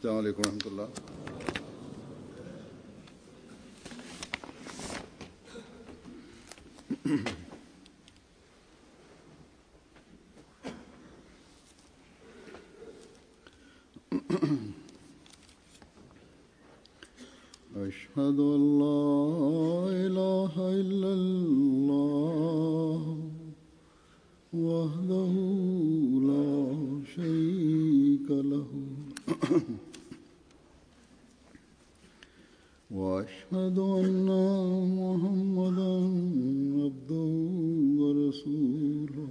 السلام عليكم ورحمة الله. أشهد أن لا إله إلا الله وحده لا شريك له وأشهد أن محمدا عبده ورسوله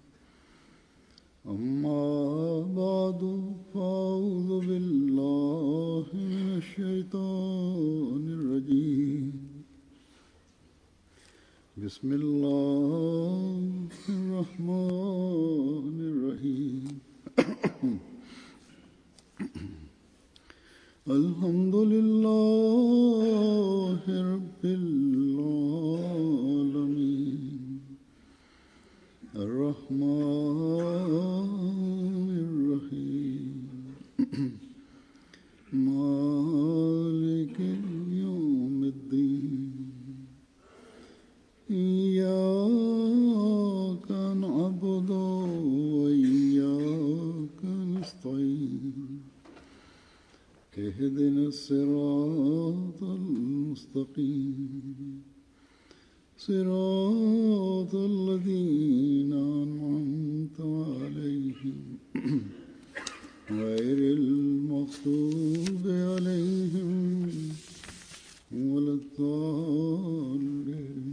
أما بعد فأعوذ بالله من الشيطان الرجيم بسم الله الرحمن الرحيم الحمد لله رب العالمين الرحمن الرحيم مالك يوم الدين إياك نعبد وإياك نستعين اهدنا الصراط المستقيم صراط الذين أنعمت عليهم غير المغضوب عليهم ولا الضالين.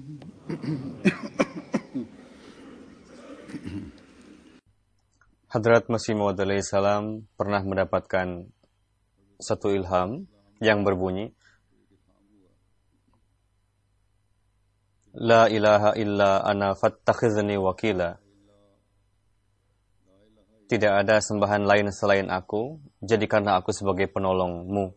Hadrat Masih Maud alaihi salam pernah mendapatkan satu ilham yang berbunyi, La ilaha illa ana fattakhizni wakila. Tidak ada sembahan lain selain aku, jadikanlah aku sebagai penolongmu.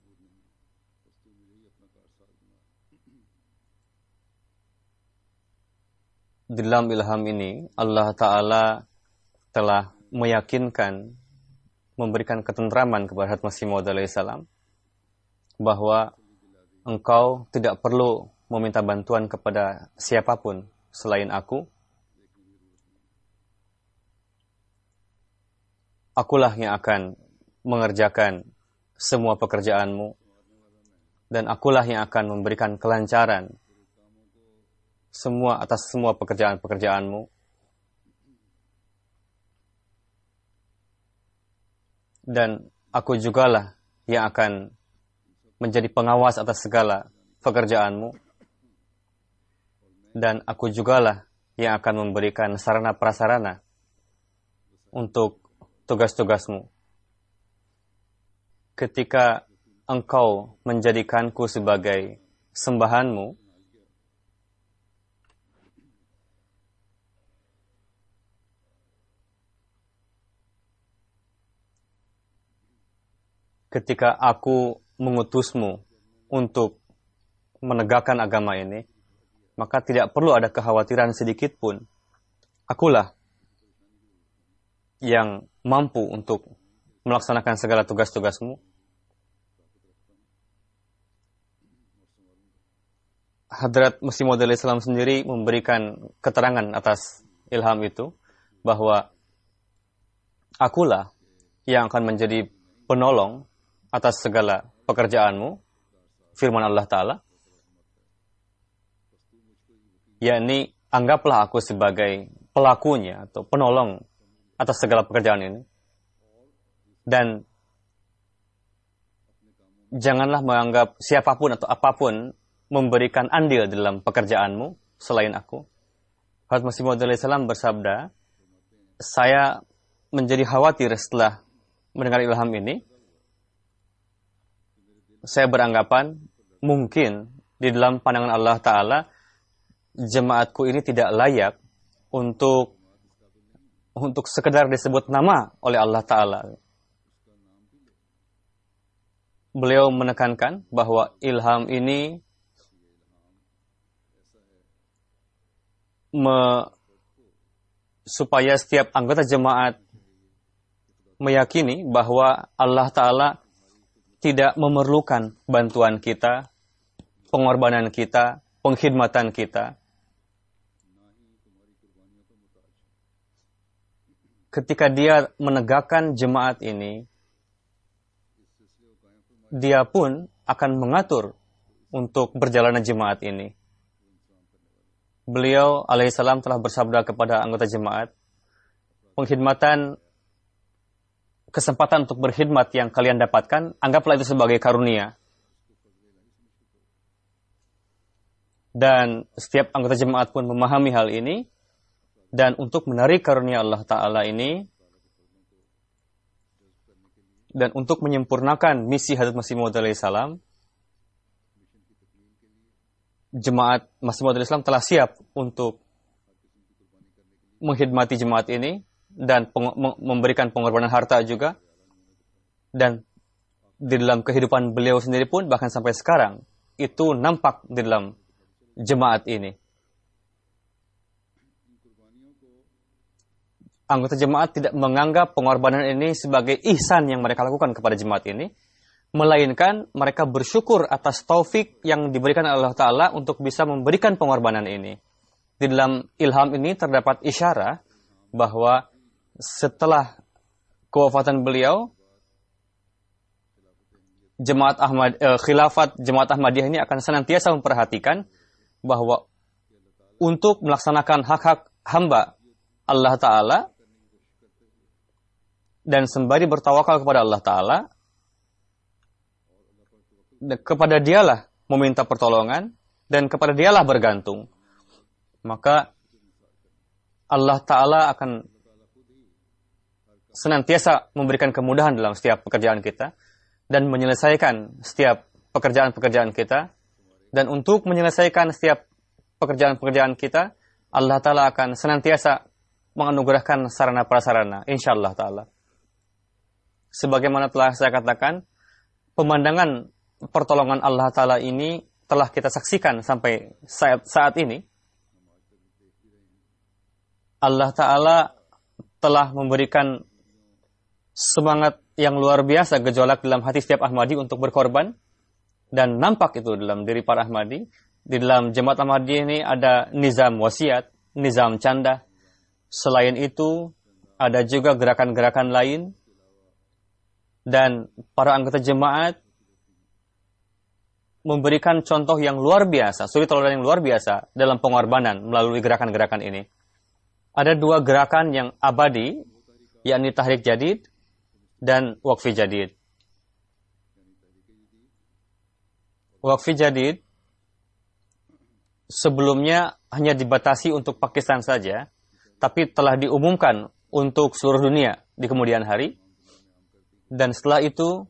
Di dalam ilham ini, Allah Ta'ala telah meyakinkan, memberikan ketentraman kepada Hadrat Masih Maud alaihi salam bahwa engkau tidak perlu meminta bantuan kepada siapapun selain aku. Akulah yang akan mengerjakan semua pekerjaanmu, dan akulah yang akan memberikan kelancaran atas semua pekerjaan-pekerjaanmu. Dan aku jugalah yang akan menjadi pengawas atas segala pekerjaanmu. Dan aku jugalah yang akan memberikan sarana prasarana untuk tugas-tugasmu. Ketika engkau menjadikanku sebagai sembahanmu, ketika aku mengutusmu untuk menegakkan agama ini, maka tidak perlu ada kekhawatiran sedikit pun. Akulah yang mampu untuk melaksanakan segala tugas-tugasmu. Hadrat Masih Maud alaihi salam sendiri memberikan keterangan atas ilham itu, bahwa akulah yang akan menjadi penolong atas segala pekerjaanmu, firman Allah Ta'ala, yakni anggaplah aku sebagai pelakunya atau penolong atas segala pekerjaan ini, dan janganlah menganggap siapapun atau apapun memberikan andil dalam pekerjaanmu selain aku. Hadrat Masih Maud alaihi salam bersabda, saya menjadi khawatir setelah mendengar ilham ini. Saya beranggapan mungkin di dalam pandangan Allah Ta'ala jemaatku ini tidak layak untuk sekedar disebut nama oleh Allah Ta'ala. Beliau menekankan bahwa ilham ini supaya setiap anggota jemaat meyakini bahwa Allah Ta'ala tidak memerlukan bantuan kita, pengorbanan kita, pengkhidmatan kita. Ketika dia menegakkan jemaat ini, dia pun akan mengatur untuk berjalannya jemaat ini. Beliau alaihissalam telah bersabda kepada anggota jemaat, pengkhidmatan, kesempatan untuk berkhidmat yang kalian dapatkan, anggaplah itu sebagai karunia. Dan setiap anggota jemaat pun memahami hal ini, dan untuk menarik karunia Allah Ta'ala ini, dan untuk menyempurnakan misi Hadrat Masih Maud alaihissalam, jemaat Masih Maud alaihissalam telah siap untuk menghidmati jemaat ini dan memberikan pengorbanan harta juga. Dan di dalam kehidupan beliau sendiri pun bahkan sampai sekarang itu nampak di dalam jemaat ini. Anggota jemaat tidak menganggap pengorbanan ini sebagai ihsan yang mereka lakukan kepada jemaat ini, melainkan mereka bersyukur atas taufik yang diberikan Allah Ta'ala untuk bisa memberikan pengorbanan ini. Di dalam ilham ini terdapat isyarat bahwa setelah kewafatan beliau, khilafat Jemaat Ahmadiyah ini akan senantiasa memperhatikan bahwa untuk melaksanakan hak-hak hamba Allah Ta'ala dan sembari bertawakal kepada Allah Ta'ala, kepada dialah meminta pertolongan dan kepada dialah bergantung. Maka Allah Ta'ala akan senantiasa memberikan kemudahan dalam setiap pekerjaan kita dan menyelesaikan setiap pekerjaan-pekerjaan kita. Dan untuk menyelesaikan setiap pekerjaan-pekerjaan kita, Allah Ta'ala akan senantiasa menganugerahkan sarana-prasarana, insyaallah Ta'ala. Sebagaimana telah saya katakan, pemandangan pertolongan Allah Ta'ala ini telah kita saksikan sampai saat ini. Allah Ta'ala telah memberikan semangat yang luar biasa, gejolak dalam hati setiap Ahmadi untuk berkorban. Dan nampak itu dalam diri para Ahmadi. Di dalam Jemaat Ahmadiyah ini ada nizam wasiat, nizam canda. Selain itu, ada juga gerakan-gerakan lain. Dan para anggota jemaat memberikan contoh yang luar biasa, suri teladan yang luar biasa dalam pengorbanan melalui gerakan-gerakan ini. Ada dua gerakan yang abadi, yakni Tahrik Jadid dan Waqfi Jadid. Waqfi Jadid sebelumnya hanya dibatasi untuk Pakistan saja, tapi telah diumumkan untuk seluruh dunia di kemudian hari. Dan setelah itu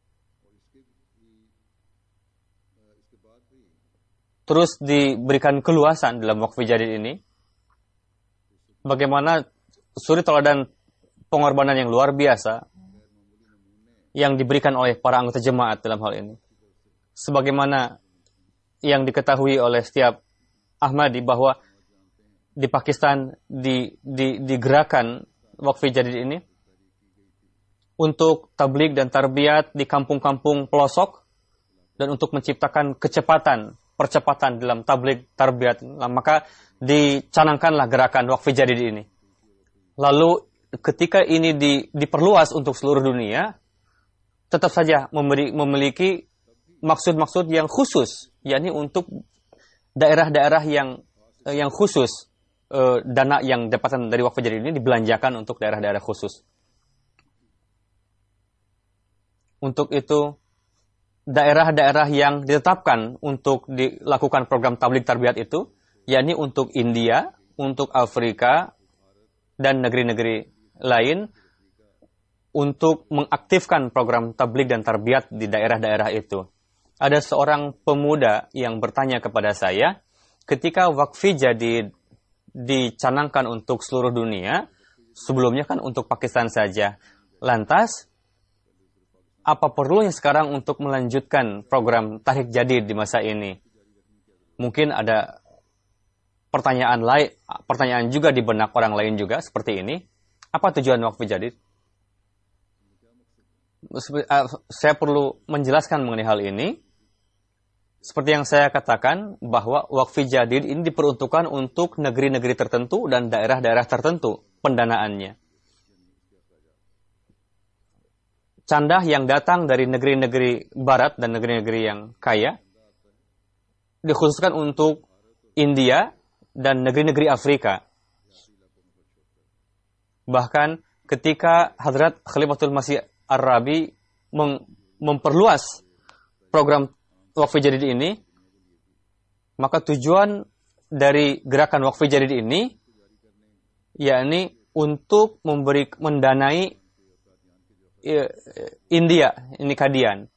terus diberikan keluasan dalam Waqfi Jadid ini. Bagaimana suri teladan pengorbanan yang luar biasa yang diberikan oleh para anggota jemaat dalam hal ini. Sebagaimana yang diketahui oleh setiap Ahmadi bahwa di Pakistan di gerakan Waqfi Jadid ini untuk tabligh dan tarbiyat di kampung-kampung pelosok dan untuk menciptakan percepatan dalam tabligh tarbiyat, maka dicanangkanlah gerakan Waqfi Jadid ini. Lalu ketika ini diperluas untuk seluruh dunia, tetap saja memiliki maksud-maksud yang khusus, yakni untuk daerah-daerah yang khusus, dana yang dapatkan dari Waqfi Jadid ini dibelanjakan untuk daerah-daerah khusus. Untuk itu, daerah-daerah yang ditetapkan untuk dilakukan program tabligh tarbiyat itu, yakni untuk India, untuk Afrika, dan negeri-negeri lain, untuk mengaktifkan program tabligh dan tarbiyat di daerah-daerah itu. Ada seorang pemuda yang bertanya kepada saya, ketika Waqfi Jadid dicanangkan untuk seluruh dunia, sebelumnya kan untuk Pakistan saja. Lantas, apa perlunya sekarang untuk melanjutkan program Tahrik Jadid di masa ini? Mungkin ada pertanyaan juga di benak orang lain juga seperti ini. Apa tujuan Waqfi Jadid? saya perlu menjelaskan mengenai hal ini. Seperti yang saya katakan, bahwa wakfi jadid ini diperuntukkan untuk negeri-negeri tertentu dan daerah-daerah tertentu pendanaannya. Candah yang datang dari negeri-negeri barat dan negeri-negeri yang kaya dikhususkan untuk India dan negeri-negeri Afrika. Bahkan ketika Hadrat Khalifatul Masih Ar-Rabi memperluas program wakfi jadid ini, maka tujuan dari gerakan wakfi jadid ini yakni untuk mendanai India, ini Kadian.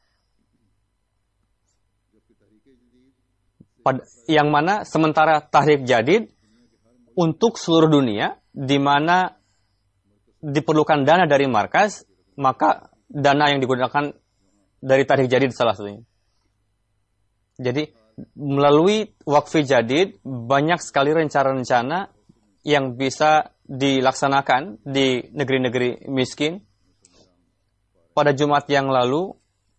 Yang mana sementara Tahrik Jadid untuk seluruh dunia, di mana diperlukan dana dari markas, maka dana yang digunakan dari Tahrik Jadid salah satunya. Jadi melalui wakfi jadid banyak sekali rencana-rencana yang bisa dilaksanakan di negeri-negeri miskin. Pada Jumat yang lalu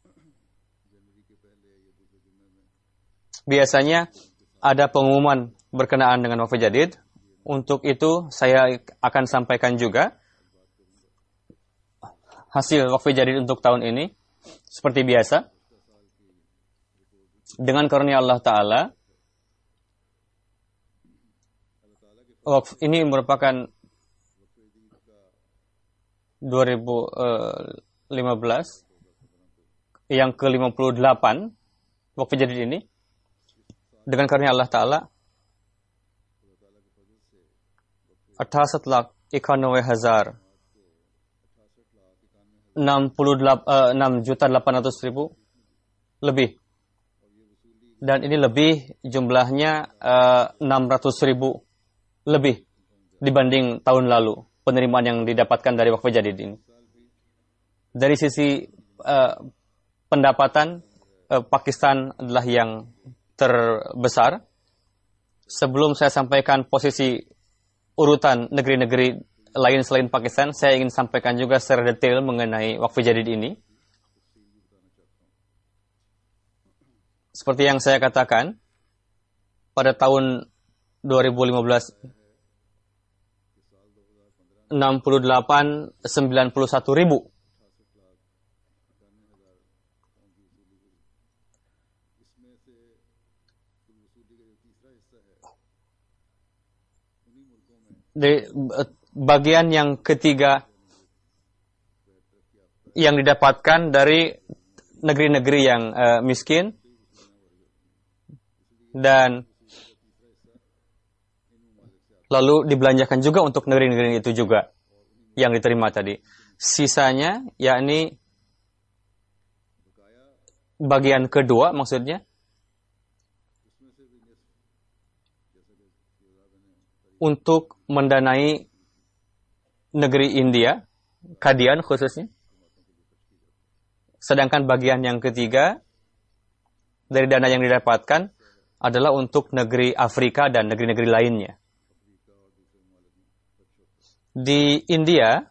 biasanya ada pengumuman berkenaan dengan wakfi jadid. Untuk itu saya akan sampaikan juga hasil wakfi jadid untuk tahun ini seperti biasa. Dengan karunia Allah Ta'ala, wakf ini merupakan 2015 yang ke-58 wakfi jadid ini. Dengan karunia Allah Ta'ala, 6,800,000 lebih. Dan ini lebih jumlahnya 600,000 lebih dibanding tahun lalu penerimaan yang didapatkan dari wakfi jadid ini. Dari sisi pendapatan, Pakistan adalah yang terbesar. Sebelum saya sampaikan posisi urutan negeri-negeri lain selain Pakistan, saya ingin sampaikan juga secara detail mengenai wakfi jadid ini. Seperti yang saya katakan, pada tahun 2015, 91,000. Dari bagian yang ketiga yang didapatkan dari negeri-negeri yang miskin, dan lalu dibelanjakan juga untuk negeri-negeri itu juga yang diterima tadi. Sisanya, yakni bagian kedua maksudnya, untuk mendanai negeri India, Kadian khususnya. Sedangkan bagian yang ketiga dari dana yang didapatkan adalah untuk negeri Afrika dan negeri-negeri lainnya. Di India,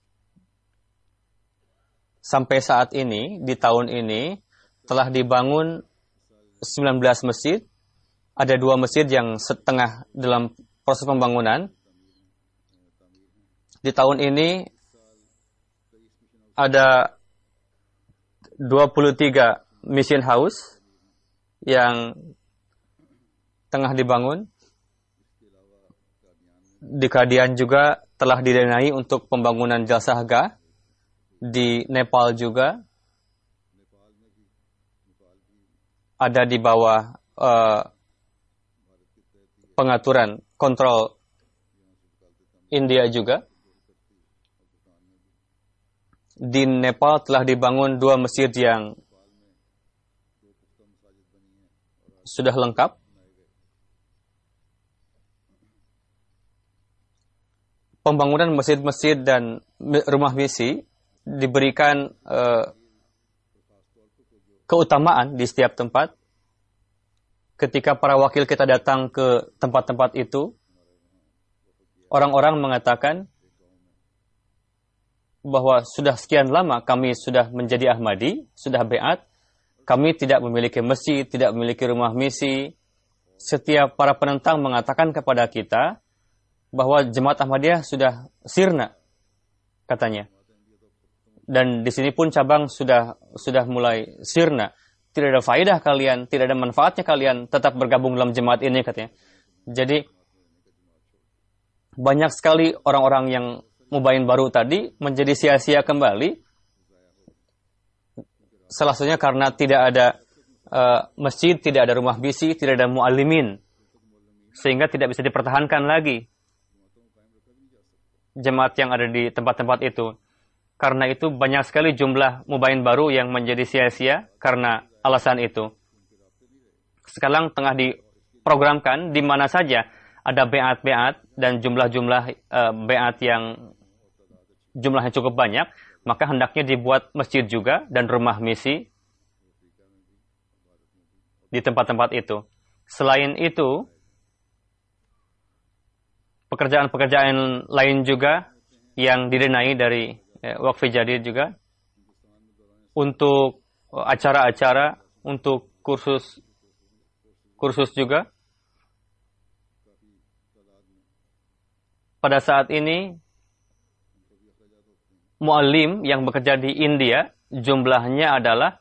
sampai saat ini, di tahun ini, telah dibangun 19 masjid. Ada 2 masjid yang setengah dalam proses pembangunan. Di tahun ini, ada 23 mission house yang tengah dibangun. Di Kadian juga telah didanai untuk pembangunan Jalsahgah. Di Nepal juga ada di bawah pengaturan kontrol India juga. Di Nepal telah dibangun 2 masjid yang sudah lengkap. Pembangunan masjid-masjid dan rumah misi diberikan keutamaan di setiap tempat. Ketika para wakil kita datang ke tempat-tempat itu, orang-orang mengatakan bahwa sudah sekian lama kami sudah menjadi Ahmadi, sudah beat, kami tidak memiliki masjid, tidak memiliki rumah misi. Setiap para penentang mengatakan kepada kita bahwa jemaat Ahmadiyah sudah sirna, katanya. Dan di sini pun cabang sudah mulai sirna. Tidak ada faedah kalian, tidak ada manfaatnya kalian tetap bergabung dalam jemaat ini, katanya. Jadi banyak sekali orang-orang yang mubayin baru tadi menjadi sia-sia kembali. Salah satunya karena tidak ada masjid, tidak ada rumah misi, tidak ada muallimin, sehingga tidak bisa dipertahankan lagi jemaat yang ada di tempat-tempat itu. Karena itu banyak sekali jumlah mubayin baru yang menjadi sia-sia karena alasan itu. Sekarang tengah diprogramkan di mana saja ada beat-beat dan jumlah-jumlah beat yang jumlahnya cukup banyak, maka hendaknya dibuat masjid juga dan rumah misi di tempat-tempat itu. Selain itu, pekerjaan-pekerjaan lain juga yang didanai dari Waqf Jadid juga, untuk acara-acara, untuk kursus juga. Pada saat ini, muallim yang bekerja di India jumlahnya adalah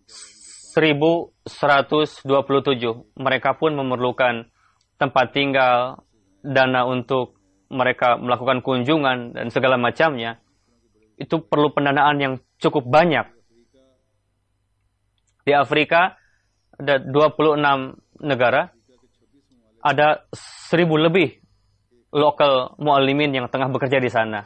1127. Mereka pun memerlukan tempat tinggal, dana untuk mereka melakukan kunjungan dan segala macamnya. Itu perlu pendanaan yang cukup banyak. Di Afrika ada 26 negara, ada 1000 lebih lokal muallimin yang tengah bekerja di sana.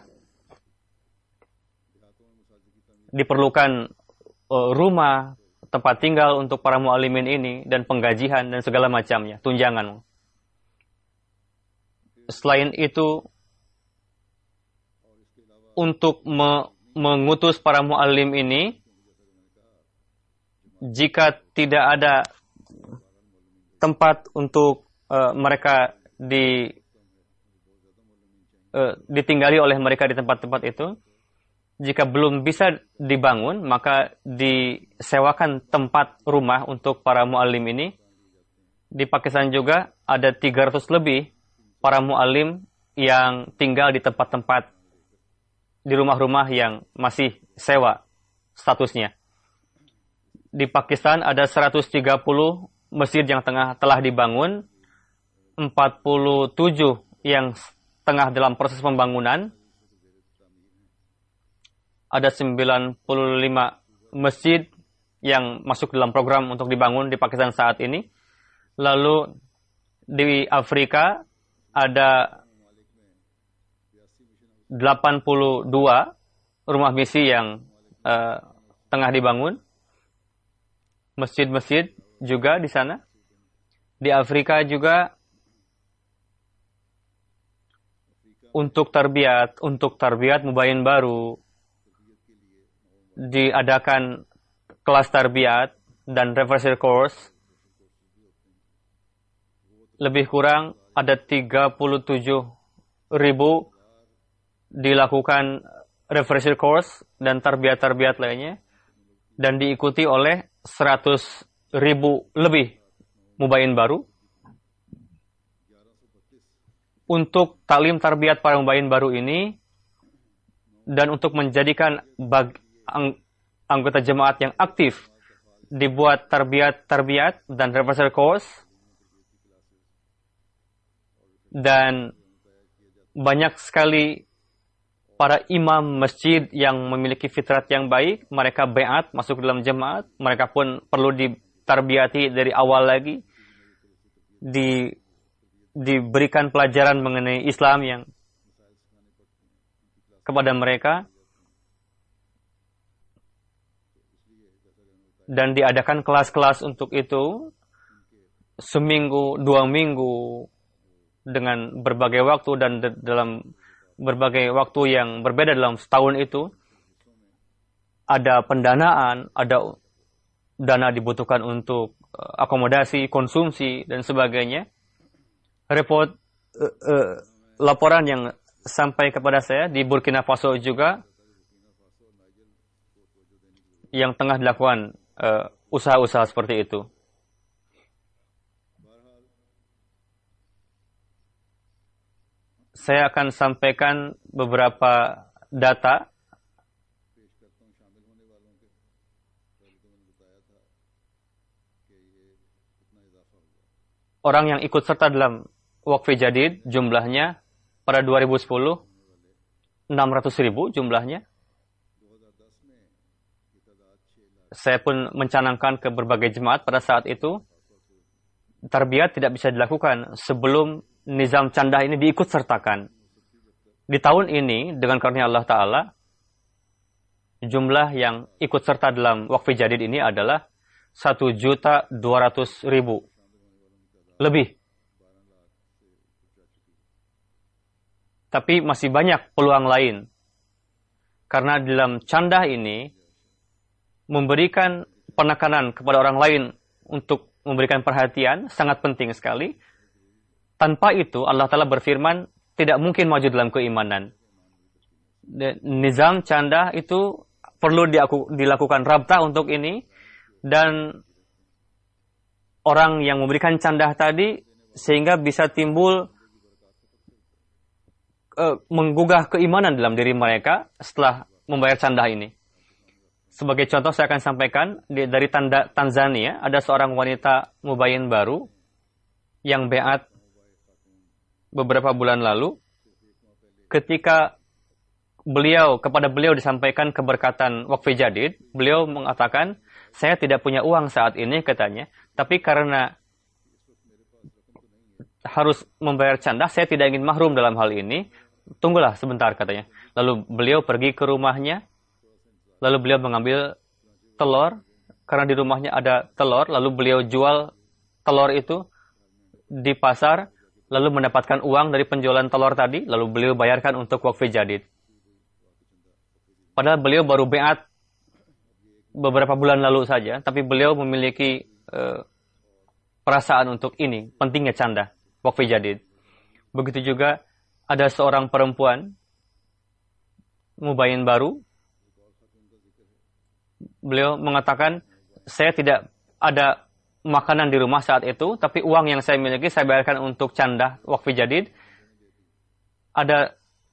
Diperlukan rumah, tempat tinggal untuk para muallimin ini, dan penggajian dan segala macamnya, tunjangan. Selain itu, untuk mengutus para muallim ini, jika tidak ada tempat untuk mereka ditinggali oleh mereka di tempat-tempat itu, jika belum bisa dibangun, maka disewakan tempat rumah untuk para muallim ini. Di Pakistan juga ada 300 lebih para muallim yang tinggal di tempat-tempat, di rumah-rumah yang masih sewa statusnya. Di Pakistan ada 130 masjid yang telah dibangun, 47 yang tengah dalam proses pembangunan, ada 95 masjid yang masuk dalam program untuk dibangun di Pakistan saat ini. Lalu di Afrika ada 82 rumah misi yang tengah dibangun. Masjid-masjid juga di sana. Di Afrika juga untuk tarbiyat mubayin baru diadakan kelas tarbiyat dan refresher course. Lebih kurang ada 37.000 dilakukan refresher course dan tarbiyat lainnya, dan diikuti oleh 100.000 lebih mubayin baru. Untuk taklim tarbiyat para mubayin baru ini, dan untuk menjadikan anggota jemaat yang aktif, dibuat tarbiyat dan refresher course, dan banyak sekali para imam masjid yang memiliki fitrat yang baik, mereka beat masuk dalam jemaat, mereka pun perlu ditarbiyati dari awal lagi, diberikan pelajaran mengenai Islam yang kepada mereka, dan diadakan kelas-kelas untuk itu seminggu, 2 minggu, dengan berbagai waktu dan dalam berbagai waktu yang berbeda dalam setahun itu. Ada pendanaan, ada dana dibutuhkan untuk akomodasi, konsumsi, dan sebagainya. Laporan yang sampai kepada saya di Burkina Faso juga, yang tengah dilakukan usaha-usaha seperti itu. Saya akan sampaikan beberapa data orang yang ikut serta dalam Waqf Jadid jumlahnya pada 2010 600.000 jumlahnya. Saya pun mencanangkan ke berbagai jemaat pada saat itu. Tarbiyat tidak bisa dilakukan sebelum nizam candah ini diikut sertakan. Di tahun ini dengan karunia Allah Ta'ala, jumlah yang ikut serta dalam Waqf Jadid ini adalah 1.200.000 lebih. Tapi masih banyak peluang lain. Karena dalam candah ini memberikan penekanan kepada orang lain untuk memberikan perhatian sangat penting sekali. Tanpa itu Allah Ta'ala berfirman tidak mungkin maju dalam keimanan. Nizam candah itu perlu dilakukan rabta untuk ini. Dan orang yang memberikan candah tadi sehingga bisa timbul menggugah keimanan dalam diri mereka setelah membayar candah ini. Sebagai contoh saya akan sampaikan dari Tanzania ada seorang wanita mubayyin baru yang beat beberapa bulan lalu. Ketika kepada beliau disampaikan keberkatan Waqf Jadid, beliau mengatakan, saya tidak punya uang saat ini katanya, tapi karena harus membayar candah, saya tidak ingin mahrum dalam hal ini. Tunggulah sebentar katanya. Lalu beliau pergi ke rumahnya. Lalu beliau mengambil telur. Karena di rumahnya ada telur. Lalu beliau jual telur itu di pasar. Lalu mendapatkan uang dari penjualan telur tadi. Lalu beliau bayarkan untuk Waqf Jadid. Padahal beliau baru beat beberapa bulan lalu saja. Tapi beliau memiliki perasaan untuk ini. Pentingnya candah Waqf Jadid. Begitu juga ada seorang perempuan mubayyin baru. Beliau mengatakan, saya tidak ada makanan di rumah saat itu, tapi uang yang saya miliki saya bayarkan untuk candah Waqf Jadid. Ada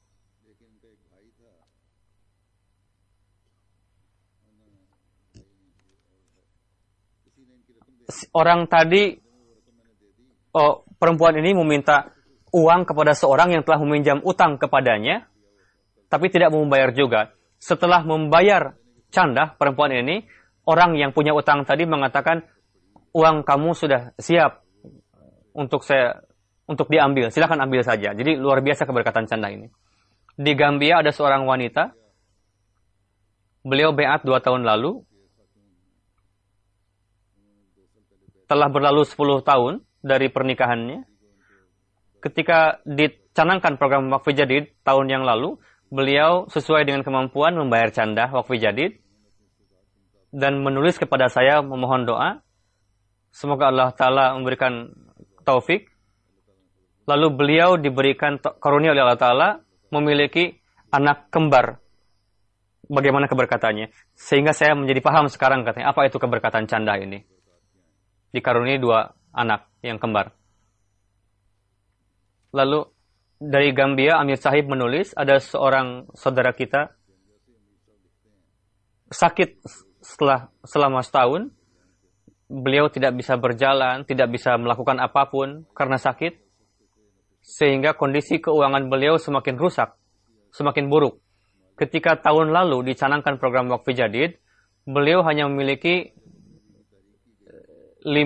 orang tadi, perempuan ini meminta uang kepada seorang yang telah meminjam utang kepadanya, tapi tidak membayar juga. Setelah membayar candah perempuan ini, orang yang punya utang tadi mengatakan, uang kamu sudah siap untuk diambil, silakan ambil saja. Jadi luar biasa keberkatan candah ini. Di Gambia ada seorang wanita, beliau beat 2 tahun lalu, telah berlalu 10 tahun dari pernikahannya. Ketika dicanangkan program Waqf Jadid tahun yang lalu, beliau sesuai dengan kemampuan membayar candah Waqf Jadid dan menulis kepada saya memohon doa. Semoga Allah Ta'ala memberikan taufik. Lalu beliau diberikan karunia oleh Allah Ta'ala memiliki anak kembar. Bagaimana keberkatannya? Sehingga saya menjadi paham sekarang katanya, apa itu keberkatan candah ini. Dikaruniai 2 anak yang kembar. Lalu dari Gambia, Amir Sahib menulis, ada seorang saudara kita sakit selama setahun. Beliau tidak bisa berjalan, tidak bisa melakukan apapun karena sakit. Sehingga kondisi keuangan beliau semakin rusak, semakin buruk. Ketika tahun lalu dicanangkan program Waqf Jadid, beliau hanya memiliki 5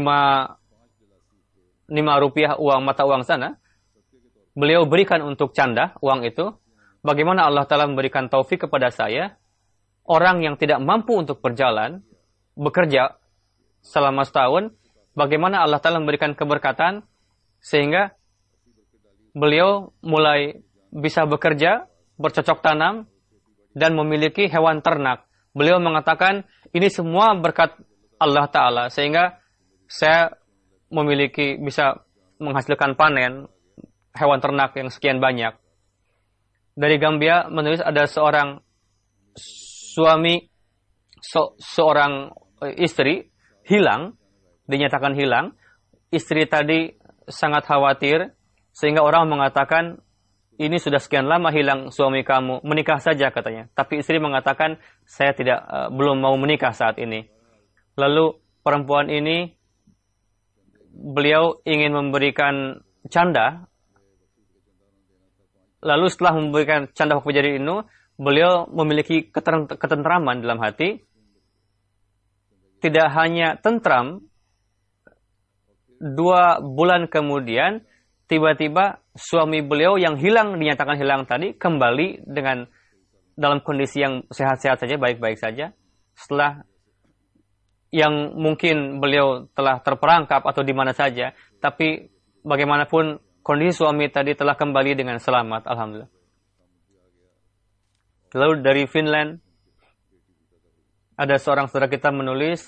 rupiah mata uang sana. Beliau berikan untuk candah uang itu. Bagaimana Allah Ta'ala memberikan taufik kepada saya, orang yang tidak mampu untuk berjalan, bekerja selama setahun, bagaimana Allah Ta'ala memberikan keberkatan, sehingga beliau mulai bisa bekerja, bercocok tanam, dan memiliki hewan ternak. Beliau mengatakan, ini semua berkat Allah Ta'ala, sehingga saya bisa menghasilkan panen, hewan ternak yang sekian banyak. Dari Gambia menulis ada seorang suami seorang istri hilang, dinyatakan hilang. Istri tadi sangat khawatir sehingga orang mengatakan, ini sudah sekian lama hilang suami kamu, menikah saja katanya. Tapi istri mengatakan, saya belum mau menikah saat ini. Lalu perempuan ini, beliau ingin memberikan canda. Lalu setelah memberikan canda waktu jadi ini, beliau memiliki ketentraman dalam hati. Tidak hanya tentram, 2 bulan kemudian, tiba-tiba suami beliau yang hilang, dinyatakan hilang tadi, kembali dalam kondisi yang sehat-sehat saja, baik-baik saja. Setelah yang mungkin beliau telah terperangkap atau di mana saja, tapi bagaimanapun kondisi suami tadi telah kembali dengan selamat, alhamdulillah. Lalu dari Finland, ada seorang saudara kita menulis,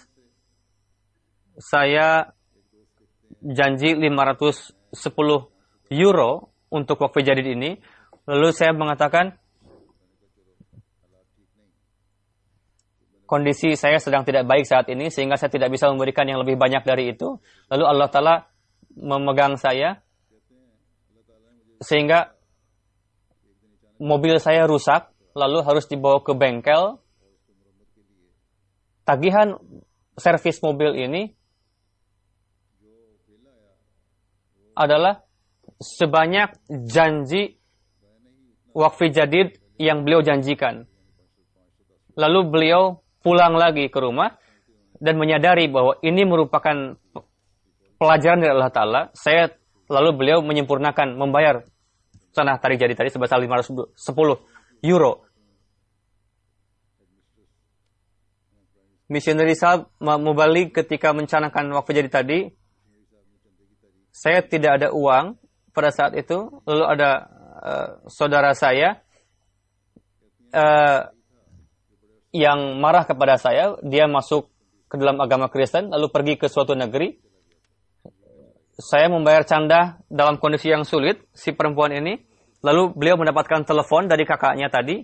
saya janji 510 euro untuk wakaf jadid ini. Lalu saya mengatakan, kondisi saya sedang tidak baik saat ini, sehingga saya tidak bisa memberikan yang lebih banyak dari itu. Lalu Allah Ta'ala memegang saya, sehingga mobil saya rusak, lalu harus dibawa ke bengkel. Tagihan servis mobil ini adalah sebanyak janji wakfi jadid yang beliau janjikan. Lalu beliau pulang lagi ke rumah dan menyadari bahwa ini merupakan pelajaran dari Allah Ta'ala. Lalu beliau menyempurnakan membayar tanah tarik jadid tadi sebesar 510 euro. Missionary Sahab Mubalik ketika mencanangkan wakaf jadid tadi, saya tidak ada uang pada saat itu. Lalu ada saudara saya yang marah kepada saya. Dia masuk ke dalam agama Kristen, lalu pergi ke suatu negeri. Saya membayar canda dalam kondisi yang sulit, si perempuan ini. Lalu beliau mendapatkan telepon dari kakaknya tadi.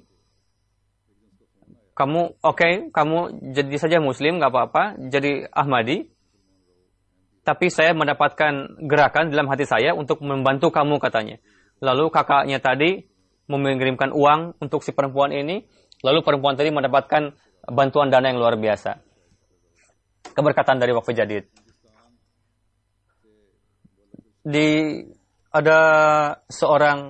Kamu jadi saja Muslim, nggak apa-apa, jadi Ahmadi. Tapi saya mendapatkan gerakan dalam hati saya untuk membantu kamu, katanya. Lalu kakaknya tadi mengirimkan uang untuk si perempuan ini. Lalu perempuan tadi mendapatkan bantuan dana yang luar biasa. Keberkatan dari wakaf jadid. Ada seorang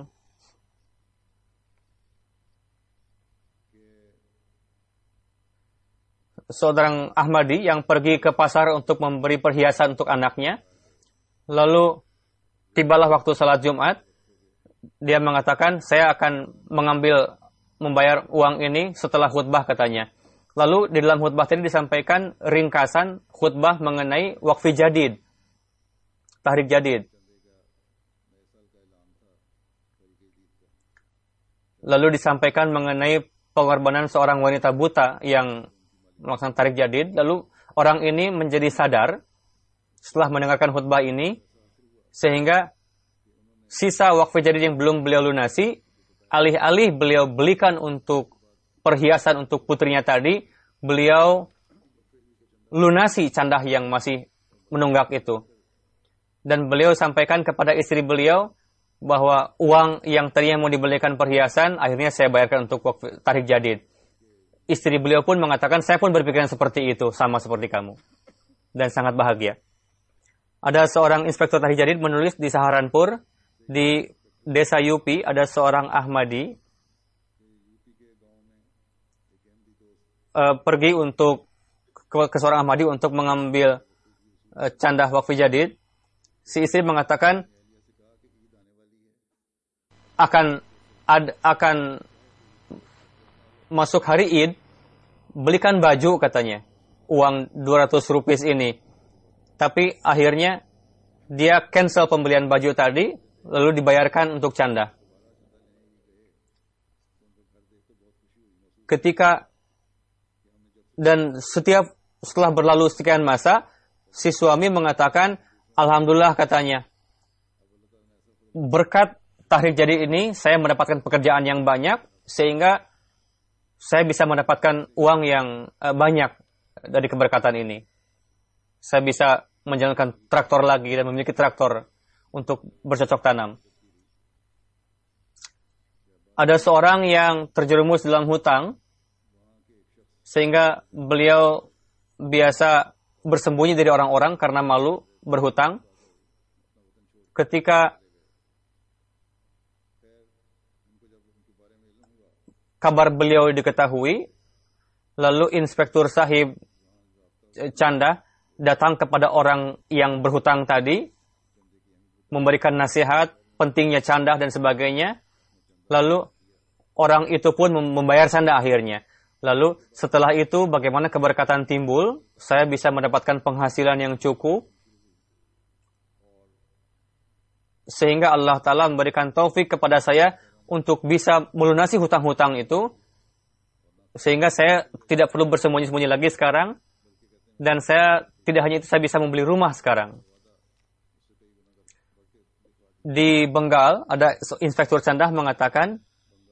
Ahmadi yang pergi ke pasar untuk memberi perhiasan untuk anaknya. Lalu tibalah waktu salat Jumat. Dia mengatakan, saya akan membayar uang ini setelah khutbah, katanya. Lalu di dalam khutbah tadi disampaikan ringkasan khutbah mengenai wakfi jadid, tahrik jadid. Lalu disampaikan mengenai pengorbanan seorang wanita buta yang melaksanakan tarik jadid. Lalu orang ini menjadi sadar setelah mendengarkan khutbah ini, sehingga sisa wakaf jadid yang belum beliau lunasi, alih-alih beliau belikan untuk perhiasan untuk putrinya tadi, beliau lunasi candah yang masih menunggak itu. Dan beliau sampaikan kepada istri beliau bahwa uang yang tadinya mau dibelikan perhiasan, akhirnya saya bayarkan untuk wakaf tarik jadid. Istri beliau pun mengatakan, saya pun berpikiran seperti itu, sama seperti kamu. Dan sangat bahagia. Ada seorang inspektur tarik jadid menulis di Saharanpur, di desa Yupi, ada seorang Ahmadi pergi ke seorang Ahmadi untuk mengambil candah wakfi jadid. Si istri mengatakan, akan masuk hari Id, belikan baju, katanya, uang 200 rupiah ini. Tapi akhirnya dia cancel pembelian baju tadi, lalu dibayarkan untuk canda. Setelah berlalu sekian masa, si suami mengatakan, alhamdulillah, katanya, berkat tahrik jadid ini, saya mendapatkan pekerjaan yang banyak, sehingga saya bisa mendapatkan uang yang banyak dari keberkatan ini. Saya bisa menjalankan traktor lagi dan memiliki traktor untuk bercocok tanam. Ada seorang yang terjerumus dalam hutang, sehingga beliau biasa bersembunyi dari orang-orang karena malu berhutang. Ketika kabar beliau diketahui, lalu Inspektur Sahib Canda datang kepada orang yang berhutang tadi, memberikan nasihat, pentingnya canda dan sebagainya. Lalu orang itu pun membayar canda akhirnya. Lalu setelah itu bagaimana keberkatan timbul, saya bisa mendapatkan penghasilan yang cukup, sehingga Allah Ta'ala memberikan taufik kepada saya untuk bisa melunasi hutang-hutang itu, sehingga saya tidak perlu bersembunyi-sembunyi lagi sekarang, dan saya tidak hanya itu, saya bisa membeli rumah sekarang. Di Bengal, ada Inspektur Candah mengatakan,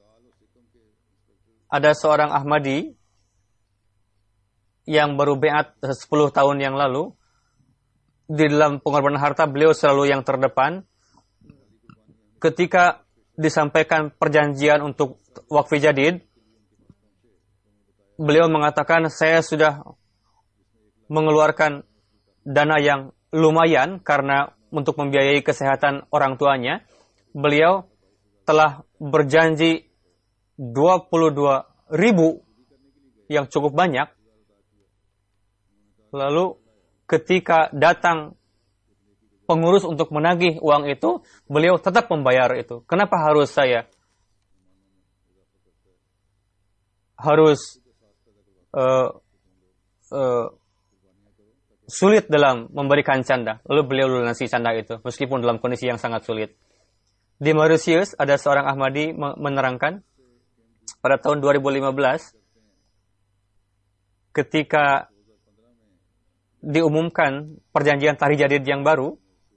ada seorang Ahmadi yang baru beat 10 tahun yang lalu. Di dalam pengorbanan harta, beliau selalu yang terdepan. Ketika disampaikan perjanjian untuk wakfi jadid, beliau mengatakan, saya sudah mengeluarkan dana yang lumayan karena untuk membiayai kesehatan orang tuanya. Beliau telah berjanji 22.000 yang cukup banyak. Lalu ketika datang pengurus untuk menagih uang itu, beliau tetap membayar itu. Kenapa harus saya harus sulit dalam memberikan canda? Lalu beliau lunasi canda itu, meskipun dalam kondisi yang sangat sulit. Di Mauritius, ada seorang Ahmadi menerangkan, pada tahun 2015, ketika diumumkan perjanjian tarikh jadid yang baru,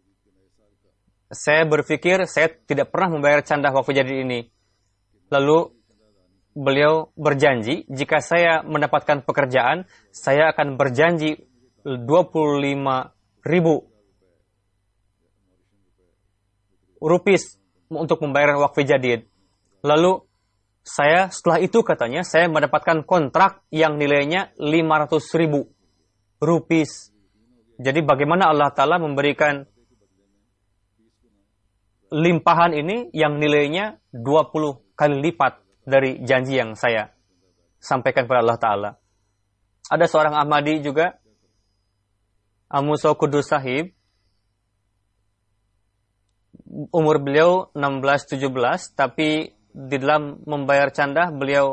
saya berpikir saya tidak pernah membayar canda wakfu jadid ini. Lalu beliau berjanji, jika saya mendapatkan pekerjaan, saya akan berjanji 25.000 rupiah untuk membayar wakfu jadid. Lalu saya setelah itu katanya, saya mendapatkan kontrak yang nilainya 500.000 rupiah. Jadi bagaimana Allah Ta'ala memberikan limpahan ini yang nilainya 20 kali lipat dari janji yang saya sampaikan kepada Allah Ta'ala. Ada seorang Ahmadi juga, Amuso Kudus Sahib, umur beliau 16-17, tapi di dalam membayar canda beliau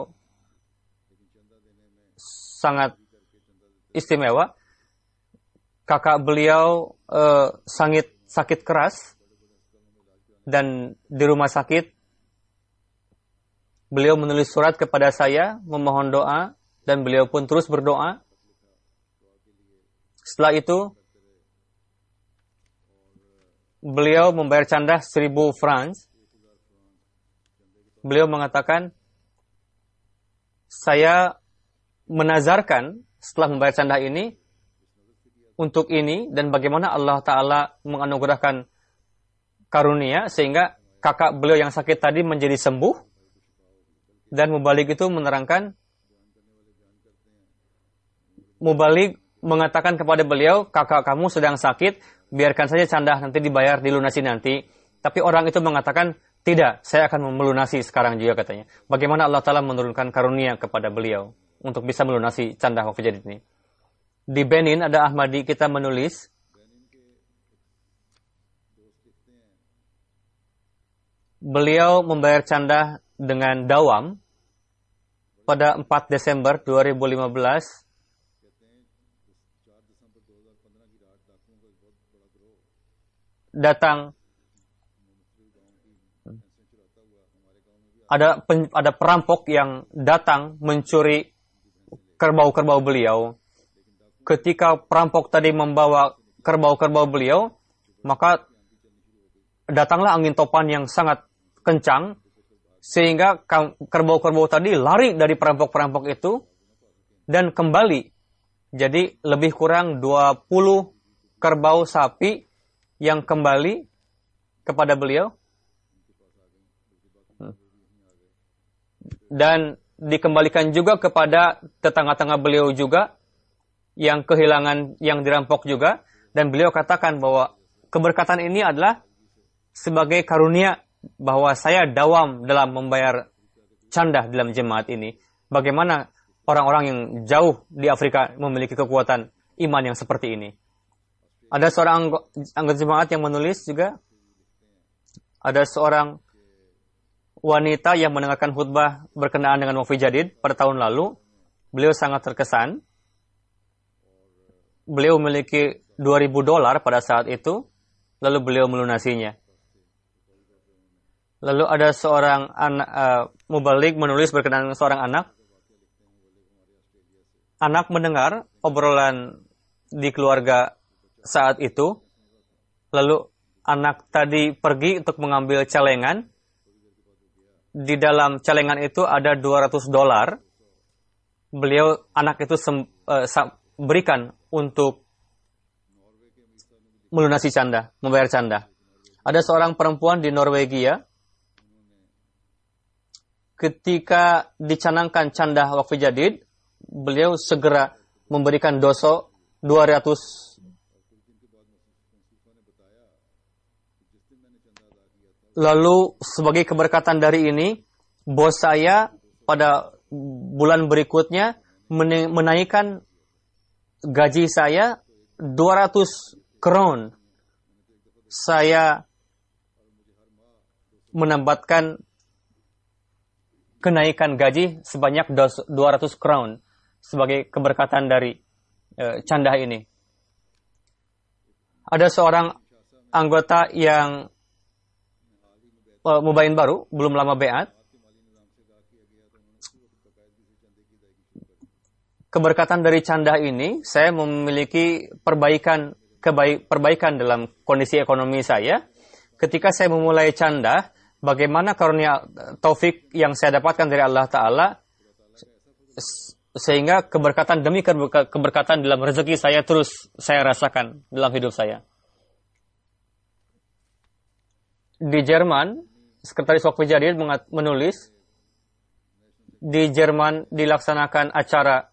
sangat istimewa. Kakak beliau sakit keras, dan di rumah sakit beliau menulis surat kepada saya memohon doa, dan beliau pun terus berdoa. Setelah itu beliau membayar canda 1.000 francs. Beliau mengatakan, saya menazarkan setelah membayar canda ini untuk ini, dan bagaimana Allah Ta'ala menganugerahkan karunia sehingga kakak beliau yang sakit tadi menjadi sembuh. Dan Mubalik itu menerangkan, Mubalik mengatakan kepada beliau, kakak kamu sedang sakit, biarkan saja canda, nanti dibayar, dilunasi nanti. Tapi orang itu mengatakan, tidak, saya akan melunasi sekarang juga katanya. Bagaimana Allah Ta'ala menurunkan karunia kepada beliau untuk bisa melunasi canda wakfu jadid ini. Di Benin ada Ahmadi, kita menulis, beliau membayar canda dengan dawam pada 4 Desember 2015. Datang ada perampok yang datang mencuri kerbau-kerbau beliau. Ketika perampok tadi membawa kerbau-kerbau beliau, maka datanglah angin topan yang sangat kencang sehingga kerbau-kerbau tadi lari dari perampok-perampok itu dan kembali. Jadi lebih kurang 20 kerbau sapi yang kembali kepada beliau dan dikembalikan juga kepada tetangga-tetangga beliau juga yang kehilangan, yang dirampok juga, dan beliau katakan bahwa keberkatan ini adalah sebagai karunia bahwa saya dawam dalam membayar canda dalam jemaat ini. Bagaimana orang-orang yang jauh di Afrika memiliki kekuatan iman yang seperti ini. Ada seorang anggota jemaat yang menulis juga, ada seorang wanita yang mendengarkan khutbah berkenaan dengan Waqf Jadid pada tahun lalu. Beliau sangat terkesan. Beliau memiliki $2,000 pada saat itu, lalu beliau melunasinya. Lalu ada seorang anak mubalik menulis berkenaan dengan seorang anak. Anak mendengar obrolan di keluarga saat itu, lalu anak tadi pergi untuk mengambil celengan. Di dalam celengan itu ada $200. Anak itu berikan untuk melunasi canda, membayar canda. Ada seorang perempuan di Norwegia, ketika dicanangkan canda Waqf Jadid, beliau segera memberikan doso 200. Lalu sebagai keberkatan dari ini, bos saya pada bulan berikutnya menaikkan gaji saya 200 kron. Saya menambahkan kenaikan gaji sebanyak 200 kron sebagai keberkatan dari canda ini. Ada seorang anggota yang mubain baru, belum lama beat. Keberkatan dari canda ini, saya memiliki perbaikan dalam kondisi ekonomi saya. Ketika saya memulai canda, bagaimana karunia taufik yang saya dapatkan dari Allah Ta'ala, sehingga keberkatan demi keberkatan dalam rezeki saya terus saya rasakan dalam hidup saya. Di Jerman, Sekretaris Waqf Jadid menulis, di Jerman dilaksanakan acara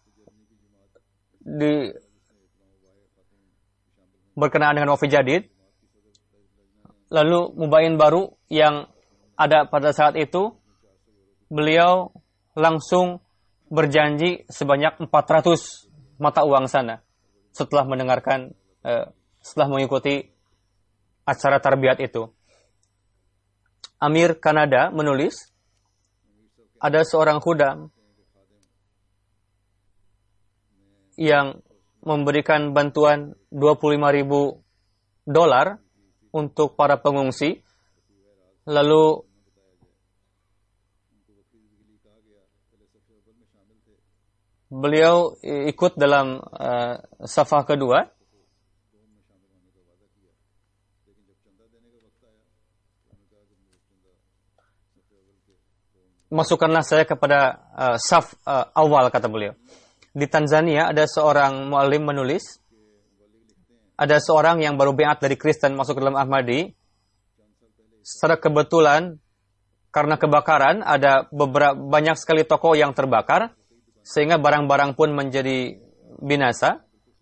berkenaan dengan Waqf Jadid. Lalu mubain baru yang ada pada saat itu, beliau langsung berjanji sebanyak 400 mata uang sana setelah mengikuti acara tarbiyat itu. Amir Kanada menulis, ada seorang khudam yang memberikan bantuan $25,000 untuk para pengungsi. Lalu beliau ikut dalam safah kedua. Masukkanlah saya kepada saf awal, kata beliau. Di Tanzania ada seorang mu'alim menulis, ada seorang yang baru beat dari Kristen masuk ke dalam Ahmadi. Secara kebetulan, karena kebakaran, ada banyak sekali toko yang terbakar, sehingga barang-barang pun menjadi binasa.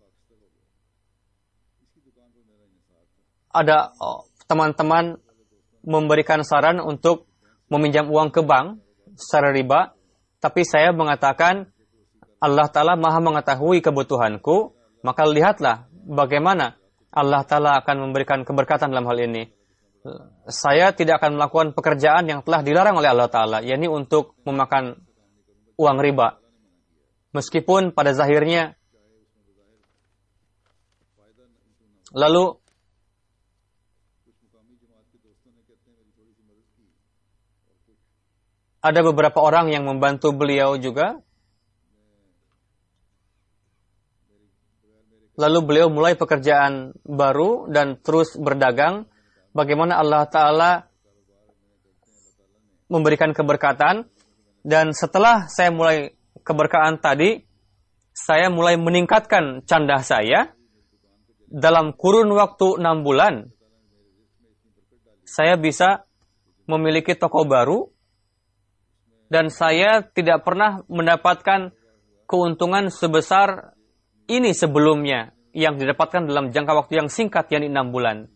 Ada teman-teman memberikan saran untuk meminjam uang ke bank secara riba, tapi saya mengatakan Allah Ta'ala maha mengetahui kebutuhanku, maka lihatlah bagaimana Allah Ta'ala akan memberikan keberkatan dalam hal ini. Saya tidak akan melakukan pekerjaan yang telah dilarang oleh Allah Ta'ala, yakni untuk memakan uang riba. Meskipun pada zahirnya. Lalu ada beberapa orang yang membantu beliau juga. Lalu beliau mulai pekerjaan baru dan terus berdagang. Bagaimana Allah Ta'ala memberikan keberkatan, dan setelah saya mulai keberkahan tadi, saya mulai meningkatkan candah saya. Dalam kurun waktu 6 bulan, saya bisa memiliki toko baru, dan saya tidak pernah mendapatkan keuntungan sebesar ini sebelumnya, yang didapatkan dalam jangka waktu yang singkat, yakni 6 bulan.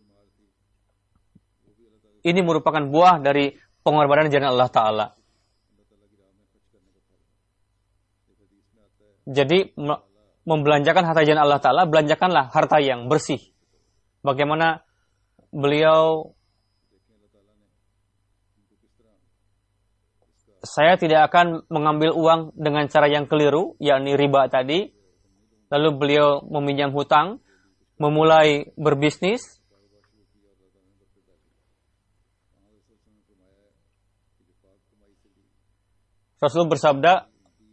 Ini merupakan buah dari pengorbanan jalan Allah Ta'ala. Jadi, membelanjakan harta jalan Allah Ta'ala, belanjakanlah harta yang bersih. Bagaimana beliau, saya tidak akan mengambil uang dengan cara yang keliru, yakni riba tadi. Lalu beliau meminjam hutang, memulai berbisnis. Rasul bersabda,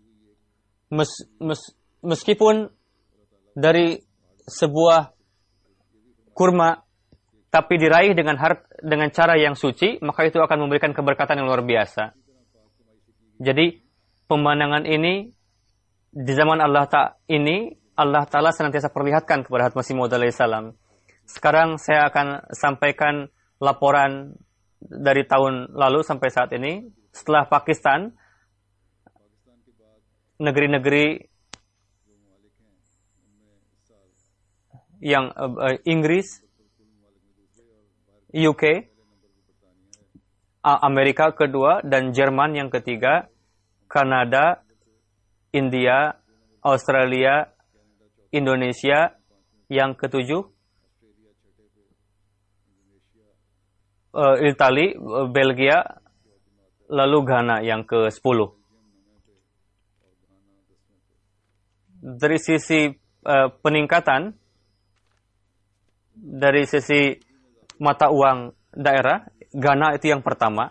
meskipun dari sebuah kurma, tapi diraih dengan cara yang suci, maka itu akan memberikan keberkatan yang luar biasa. Jadi, pemandangan ini, di zaman Allah Ta'ala senantiasa perlihatkan kepada Hazrat Masih Maud alaihissalam. Sekarang saya akan sampaikan laporan dari tahun lalu sampai saat ini. Setelah Pakistan, negeri-negeri yang Inggris, UK, Amerika kedua, dan Jerman yang ketiga, Kanada, India, Australia, Indonesia yang ketujuh, Italia, Belgia, lalu Ghana yang ke-10. Dari sisi peningkatan, dari sisi mata uang daerah, Ghana itu yang pertama.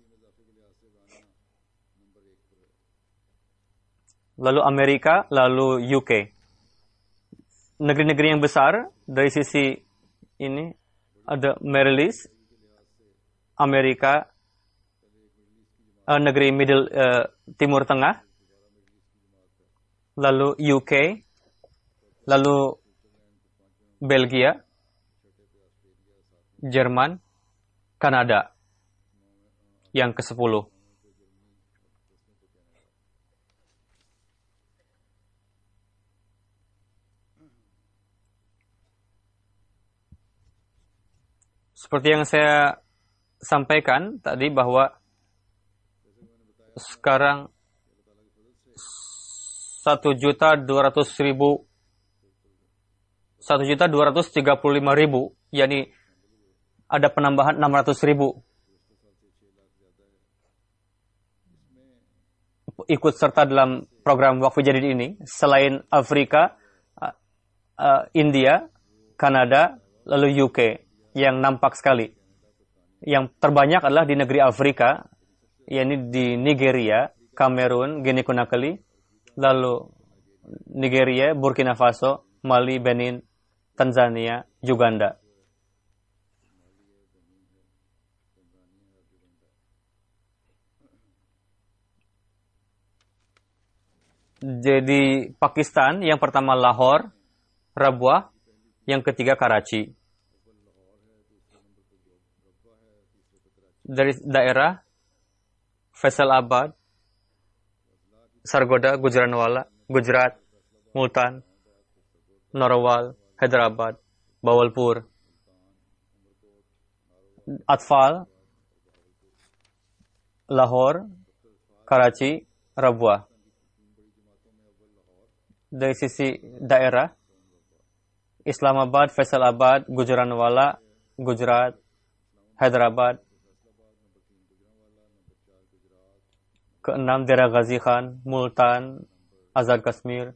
Lalu Amerika, lalu UK. Negeri-negeri yang besar dari sisi ini ada Maryland, Amerika, negeri Timur Tengah, lalu UK, lalu Belgia, Jerman, Kanada yang ke-10. Seperti yang saya sampaikan tadi bahwa sekarang 1.235.000, yakni ada penambahan 600.000 ikut serta dalam program Waqf Jadid ini, selain Afrika, India, Kanada, lalu UK yang nampak sekali. Yang terbanyak adalah di negeri Afrika, yakni di Nigeria, Kamerun, Guinea Conakry, lalu Nigeria, Burkina Faso, Mali, Benin, Tanzania, Uganda. Jadi Pakistan yang pertama Lahore, Rabwah, yang ketiga Karachi. Dari daerah Faisalabad, Sargodha, Gujranwala, Gujarat, Multan, Narwal, Hyderabad, Bawalpur, Atfal, Lahore, Karachi, Rabwah. Dari sisi daerah, Islamabad, Faisalabad, Gujranwala, Gujarat, Hyderabad. Ke-6 Dera Ghazi Khan, Multan, Azad Kashmir.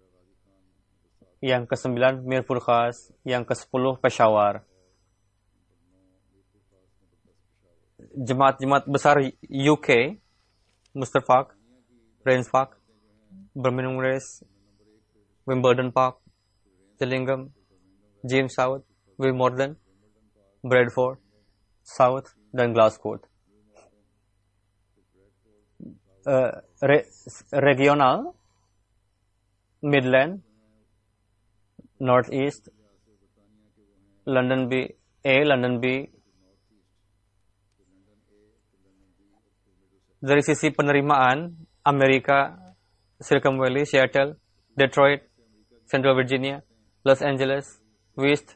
Yang ke-9 Mirpur Khas. Yang ke-10 Peshawar. Jemaat-jemaat besar UK, Mustafaq, Rains Park, Birmingham Race, Wimbledon Park, Gillingham, James South, Wimbledon, Bradford, South, dan Glasgow. regional, Midland, Northeast, London B, London B. Dari sisi penerimaan, Amerika, Silicon Valley, Seattle, Detroit, Central Virginia, Los Angeles, West,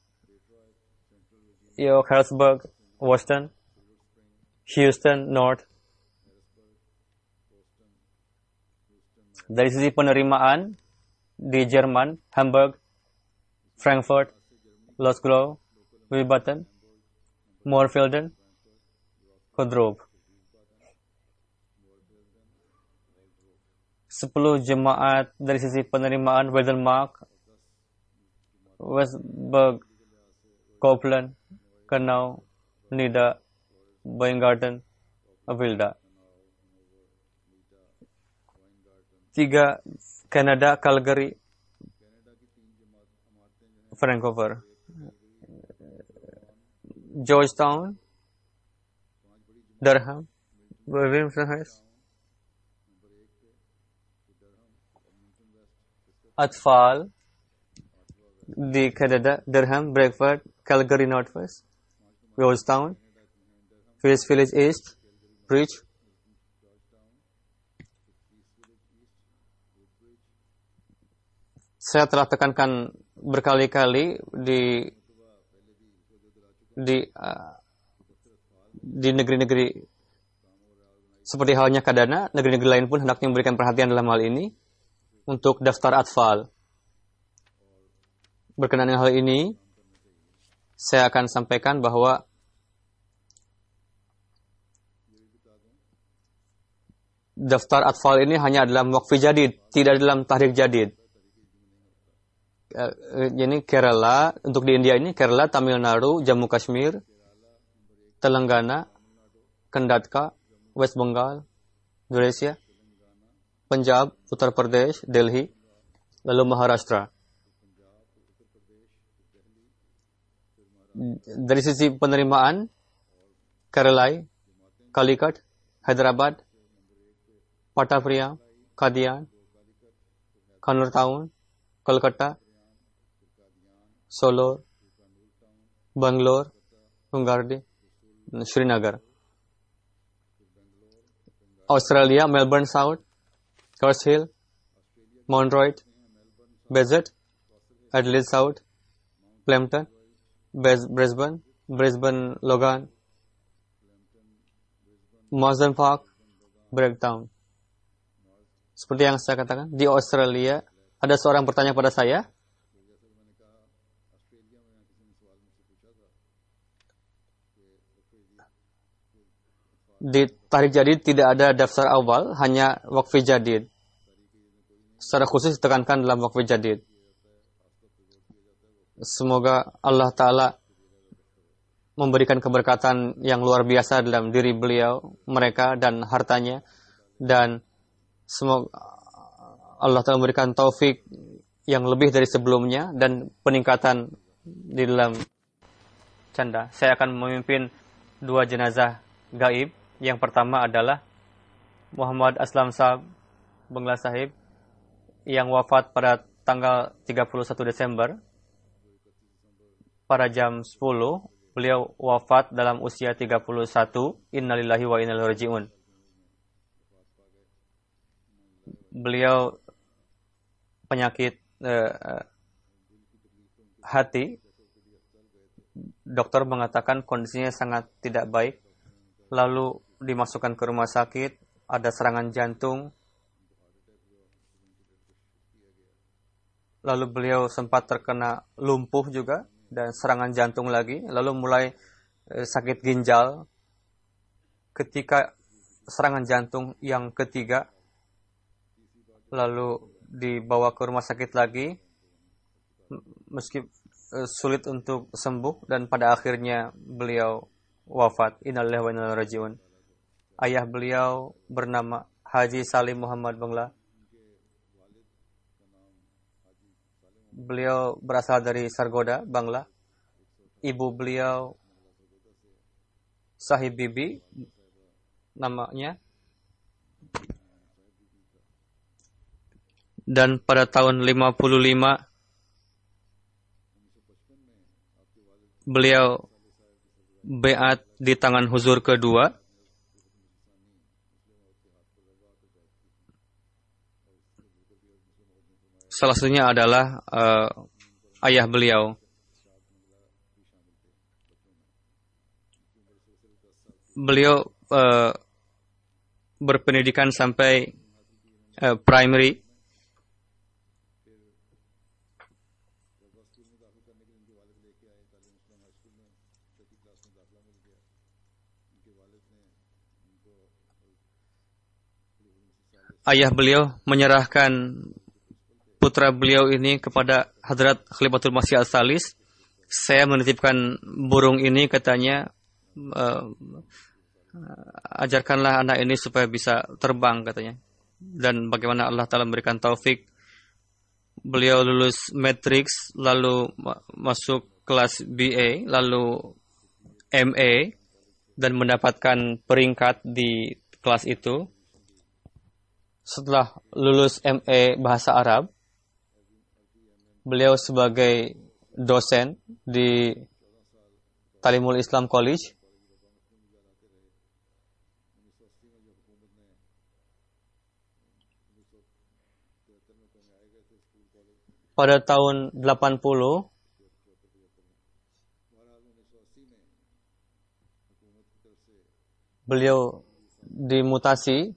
York, Harrisburg, Washington, Houston, North. Dari sisi penerimaan, di Jerman, Hamburg, Frankfurt, Losglow, Wiesbaden, Moorfielden, Kodrov. 10 jemaat dari sisi penerimaan, Wedelmark, Westburg, Copeland, Kannau, Nida, Weingarten, Wilda. 3 Canada, Calgary, Vancouver, Georgetown, Durham, Wilmington, Atfal di Canada, Durham, Bradford, Calgary Northwest, Georgetown, West Village East, Bridge, saya telah tekankan berkali-kali di negeri-negeri seperti halnya Kadana, negeri-negeri lain pun hendaknya memberikan perhatian dalam hal ini untuk daftar atfal. Berkenaan dengan hal ini, saya akan sampaikan bahwa daftar atfal ini hanya dalam waqf jadid, tidak dalam tahrik jadid. Ini Kerala, untuk di India ini Kerala, Tamil Nadu, Jammu Kashmir, Telangana, Karnataka, West Bengal, Indonesia, Punjab, Uttar Pradesh, Delhi, lalu Maharashtra. Dari sisi penerimaan, Kerala, Calicut, Hyderabad, Patapriya, Kadian, Kannur Town, Kolkata, Solo, Bangalore, Hungardi, Srinagar. Australia, Melbourne South, Curse Hill, Mount Royal, Bezet, Adelaide South, Plemton, Brisbane, Logan, Marsden Park, Breakdown. Seperti yang saya katakan, di Australia ada seorang bertanya pada saya, di tahrik jadid tidak ada daftar awal, hanya waqf jadid. Secara khusus ditekankan dalam waqf jadid. Semoga Allah Ta'ala memberikan keberkatan yang luar biasa dalam diri beliau, mereka dan hartanya, dan semoga Allah Ta'ala memberikan taufik yang lebih dari sebelumnya dan peningkatan di dalam canda. Saya akan memimpin 2 jenazah gaib. Yang pertama adalah Muhammad Aslam Sahab Bangla Sahib yang wafat pada tanggal 31 Desember pada jam 10. Beliau wafat dalam usia 31. Innalillahi wa inna ilaihi raji'un. Beliau penyakit hati. Dokter mengatakan kondisinya sangat tidak baik. Lalu dimasukkan ke rumah sakit, ada serangan jantung. Lalu beliau sempat terkena lumpuh juga dan serangan jantung lagi. Lalu mulai sakit ginjal. Ketika serangan jantung yang ketiga, lalu dibawa ke rumah sakit lagi, meski sulit untuk sembuh, dan pada akhirnya beliau wafat. Innalillahi wa inna ilaihi raji'un. Ayah beliau bernama Haji Salim Muhammad Bangla. Beliau berasal dari Sargoda, Bangla. Ibu beliau Sahib Bibi namanya. Dan pada tahun 55 beliau beat di tangan huzur kedua. Salah satunya adalah ayah beliau. Beliau berpendidikan sampai primary. Ayah beliau menyerahkan putra beliau ini kepada Hadrat Khalifatul Masih Al-Tsalis. Saya menitipkan burung ini, katanya, ajarkanlah anak ini supaya bisa terbang, katanya. Dan bagaimana Allah Ta'ala memberikan taufik, beliau lulus matriks, lalu masuk kelas BA, lalu MA, dan mendapatkan peringkat di kelas itu. Setelah lulus MA Bahasa Arab, beliau sebagai dosen di Talimul Islam College. Pada tahun 80, beliau dimutasi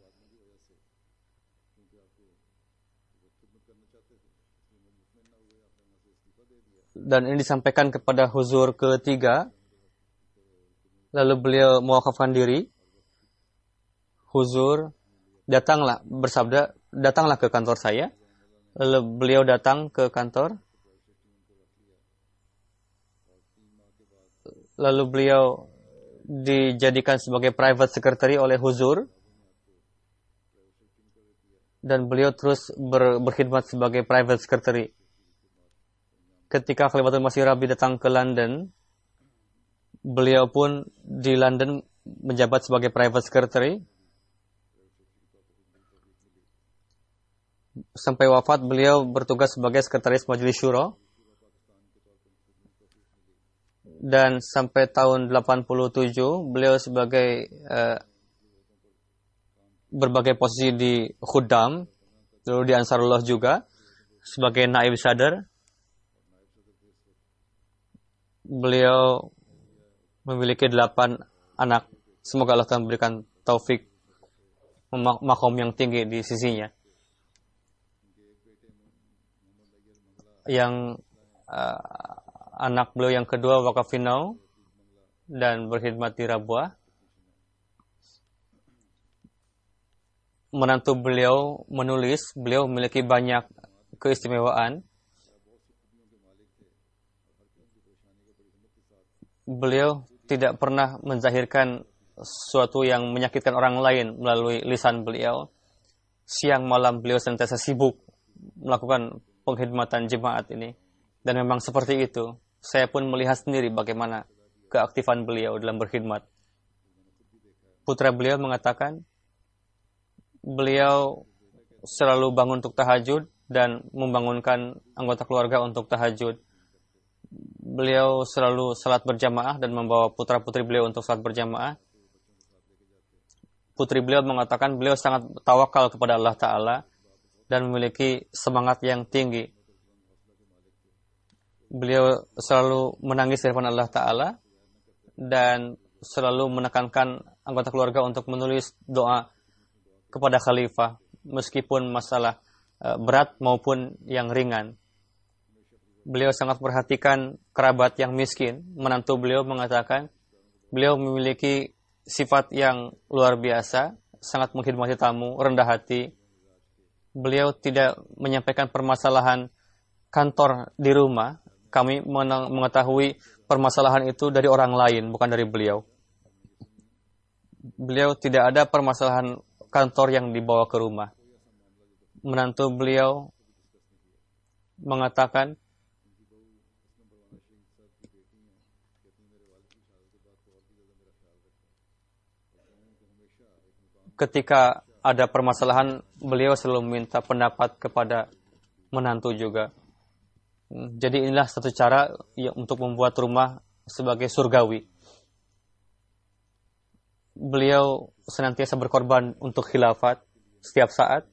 dan ini disampaikan kepada huzur ketiga. Lalu beliau mewakafkan diri. Huzur bersabda, datanglah ke kantor saya. Lalu beliau datang ke kantor. Lalu beliau dijadikan sebagai private secretary oleh huzur. Dan beliau terus berkhidmat sebagai private secretary. Ketika Khalifatul Masih Rabi datang ke London, beliau pun di London menjabat sebagai private secretary. Sampai wafat beliau bertugas sebagai sekretaris Majelis Syuro. Dan sampai tahun 87 beliau sebagai berbagai posisi di Khuddam, lalu di Ansarullah juga sebagai naib sadar. Beliau memiliki 8 anak. Semoga Allah Ta'ala memberikan taufik makom yang tinggi di sisinya. Yang anak beliau yang kedua Wakafinau dan berkhidmat di Rabuah. Menantu beliau menulis, beliau memiliki banyak keistimewaan. Beliau tidak pernah menzahirkan sesuatu yang menyakitkan orang lain melalui lisan beliau. Siang malam beliau senantiasa sibuk melakukan pengkhidmatan jemaat ini. Dan memang seperti itu. Saya pun melihat sendiri bagaimana keaktifan beliau dalam berkhidmat. Putra beliau mengatakan, beliau selalu bangun untuk tahajud dan membangunkan anggota keluarga untuk tahajud. Beliau selalu salat berjamaah dan membawa putra-putri beliau untuk salat berjamaah. Putri beliau mengatakan beliau sangat tawakal kepada Allah Ta'ala dan memiliki semangat yang tinggi. Beliau selalu menangis di hadapan Allah Ta'ala dan selalu menekankan anggota keluarga untuk menulis doa kepada khalifah meskipun masalah berat maupun yang ringan. Beliau sangat perhatikan kerabat yang miskin. Menantu beliau mengatakan beliau memiliki sifat yang luar biasa, sangat mengkhidmati tamu, rendah hati. Beliau tidak menyampaikan permasalahan kantor di rumah. Kami mengetahui permasalahan itu dari orang lain, bukan dari beliau. Beliau tidak ada permasalahan kantor yang dibawa ke rumah. Menantu beliau mengatakan ketika ada permasalahan, beliau selalu minta pendapat kepada menantu juga. Jadi inilah satu cara untuk membuat rumah sebagai surgawi. Beliau senantiasa berkorban untuk khilafat setiap saat.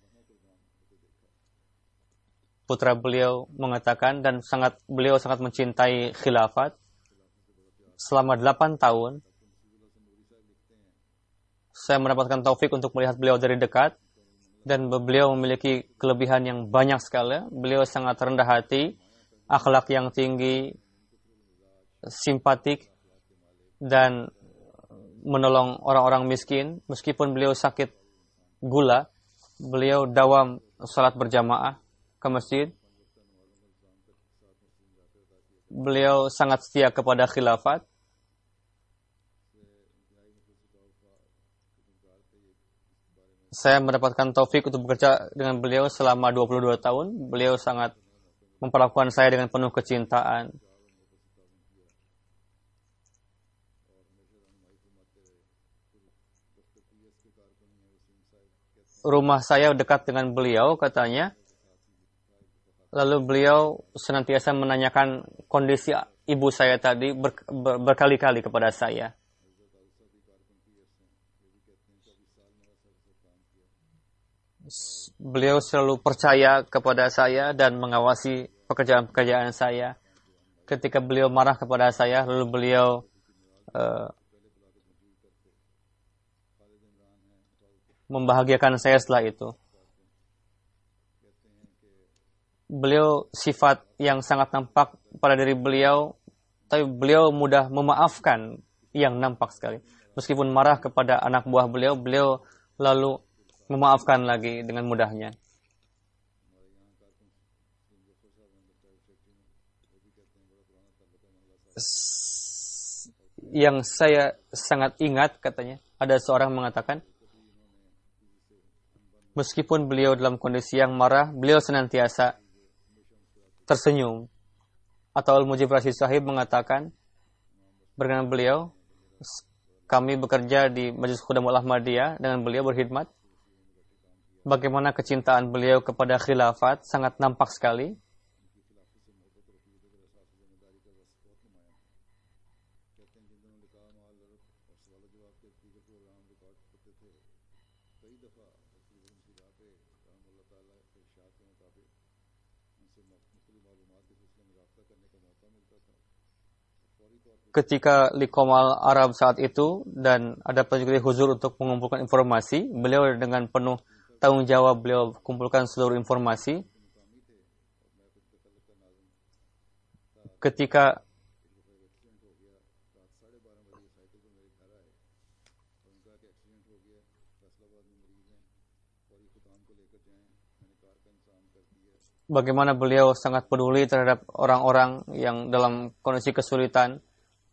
Putra beliau mengatakan dan beliau sangat mencintai khilafat. Selama 8 tahun saya mendapatkan taufik untuk melihat beliau dari dekat, dan beliau memiliki kelebihan yang banyak sekali. Beliau sangat rendah hati, akhlak yang tinggi, simpatik, dan menolong orang-orang miskin. Meskipun beliau sakit gula, beliau dawam salat berjamaah ke masjid. Beliau sangat setia kepada khilafat. Saya mendapatkan taufik untuk bekerja dengan beliau selama 22 tahun. Beliau sangat memperlakukan saya dengan penuh kecintaan. Rumah saya dekat dengan beliau, katanya. Lalu beliau senantiasa menanyakan kondisi ibu saya tadi berkali-kali kepada saya. Beliau selalu percaya kepada saya dan mengawasi pekerjaan-pekerjaan saya. Ketika beliau marah kepada saya, lalu beliau membahagiakan saya setelah itu. Beliau sifat yang sangat nampak pada diri beliau, tapi beliau mudah memaafkan yang nampak sekali. Meskipun marah kepada anak buah beliau, beliau lalu memaafkan lagi dengan mudahnya. Yang saya sangat ingat, katanya, ada seorang mengatakan, meskipun beliau dalam kondisi yang marah, beliau senantiasa tersenyum. Atau Al-Mujib Rashid Sahib mengatakan, berkenaan beliau, kami bekerja di Majlis Khudamul Ahmadiyah, dengan beliau berkhidmat. Bagaimana kecintaan beliau kepada khilafat sangat nampak sekali. Ketika Liqomal Arab saat itu dan ada petunjuk dari Huzur untuk mengumpulkan informasi, beliau dengan penuh tanggung jawab beliau kumpulkan seluruh informasi. Ketika bagaimana beliau sangat peduli terhadap orang-orang yang dalam kondisi kesulitan,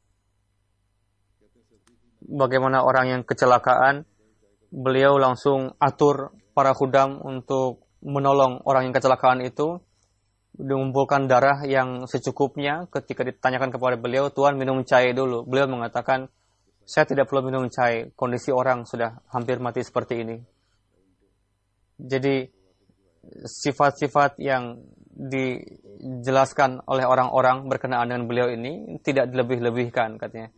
bagaimana orang yang kecelakaan, beliau langsung atur para khudam untuk menolong orang yang kecelakaan itu, mengumpulkan darah yang secukupnya. Ketika ditanyakan kepada beliau, Tuan minum cai dulu. Beliau mengatakan, saya tidak perlu minum cai, kondisi orang sudah hampir mati seperti ini. Jadi sifat-sifat yang dijelaskan oleh orang-orang berkenaan dengan beliau ini tidak dilebih-lebihkan, katanya.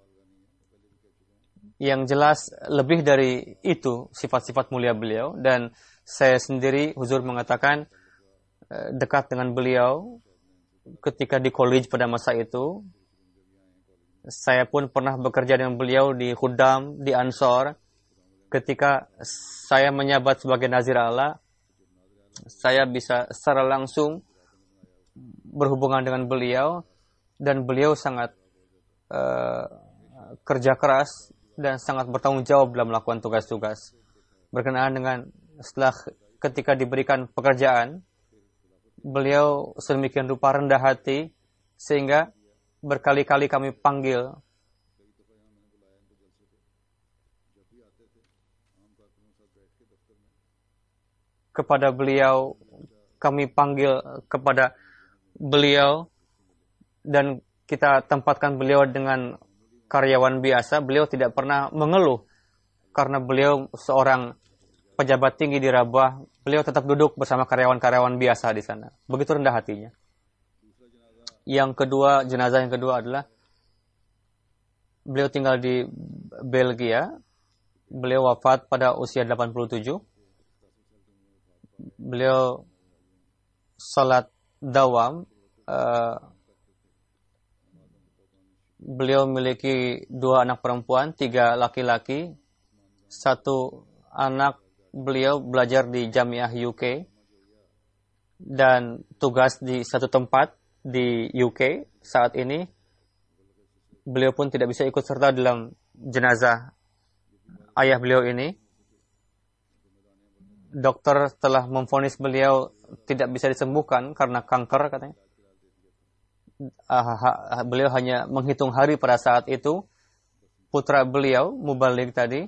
Yang jelas lebih dari itu sifat-sifat mulia beliau, dan saya sendiri, Huzur mengatakan, dekat dengan beliau ketika di college pada masa itu. Saya pun pernah bekerja dengan beliau di Khuddam, di Ansor. Ketika saya menyabat sebagai Nazir Allah, saya bisa secara langsung berhubungan dengan beliau, dan beliau sangat kerja keras dan sangat bertanggung jawab dalam melakukan tugas-tugas. Berkenaan dengan setelah ketika diberikan pekerjaan, beliau sedemikian rupa rendah hati sehingga berkali-kali kami panggil kepada beliau, dan kita tempatkan beliau dengan karyawan biasa. Beliau tidak pernah mengeluh karena beliau seorang pejabat tinggi di Rabah, beliau tetap duduk bersama karyawan-karyawan biasa di sana. Begitu rendah hatinya. Yang kedua, jenazah yang kedua adalah beliau tinggal di Belgia. Beliau wafat pada usia 87. Beliau salat dawam. Beliau memiliki 2 anak perempuan, 3 laki-laki. 1 anak beliau belajar di Jamiah UK dan tugas di satu tempat di UK saat ini. Beliau pun tidak bisa ikut serta dalam jenazah ayah beliau ini. Dokter telah memvonis beliau tidak bisa disembuhkan karena kanker katanya. Beliau hanya menghitung hari pada saat itu. Putra beliau, Mubalik tadi,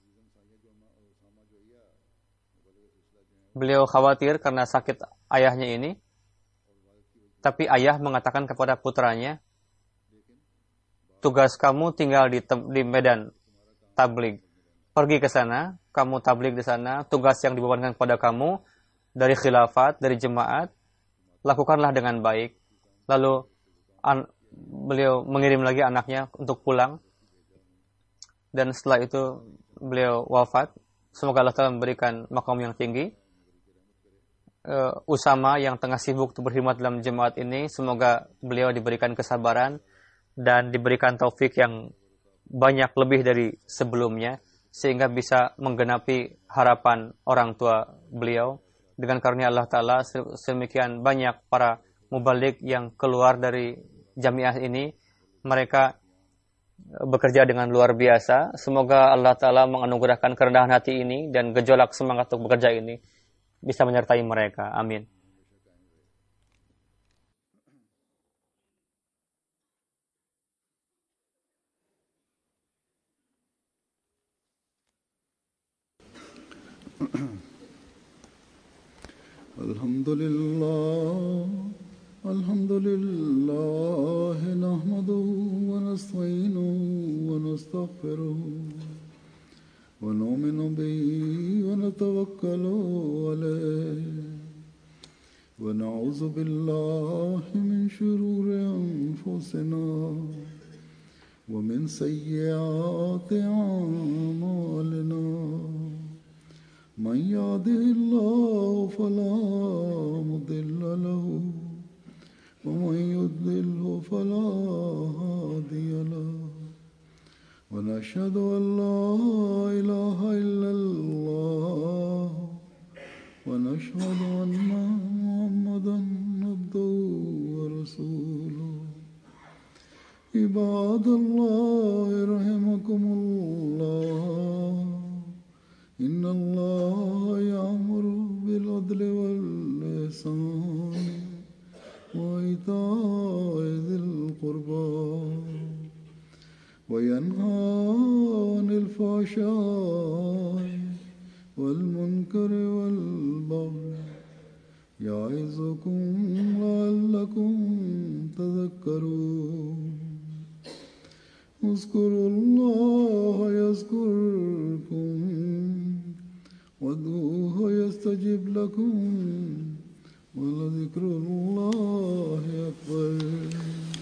beliau khawatir karena sakit ayahnya ini. Tapi ayah mengatakan kepada putranya, tugas kamu tinggal di medan tabligh. Pergi ke sana, kamu tabligh di sana. Tugas yang dibebankan kepada kamu dari khilafat, dari jemaat, lakukanlah dengan baik. Lalu beliau mengirim lagi anaknya untuk pulang. Dan setelah itu beliau wafat. Semoga Allah Ta'ala memberikan maqam yang tinggi. Usama yang tengah sibuk berkhidmat dalam jemaat ini, semoga beliau diberikan kesabaran dan diberikan taufik yang banyak lebih dari sebelumnya sehingga bisa menggenapi harapan orang tua beliau. Dengan karunia Allah Ta'ala, semikian banyak para mubalik yang keluar dari jamiah ini. Mereka bekerja dengan luar biasa. Semoga Allah Ta'ala menganugerahkan kerendahan hati ini dan gejolak semangat untuk bekerja ini bisa menyertai mereka. Amin. Alhamdulillah, nahmaduhu wa nasta'inuhu wa nastaghfiruhu wa nu'minu bihi wa natawakkalu alayhi wa na'udzu billahi min shururi anfusina wa min sayyiati a'malina. من يهده الله فلا مضل له ومن يضلله فلا هادي له ونشهد أن لا إله إلا الله ونشهد أن محمدا عبده ورسوله. عباد الله رحمكم الله، إن الله يأمر بالعدل والإحسان وإيتاء ذي القربى وينهى عن الفحشاء والمنكر والبغي يعظكم لعلكم تذكرون. اذكروا الله يذكركم وادعوه يستجب لكم ولذكر الله أكبر.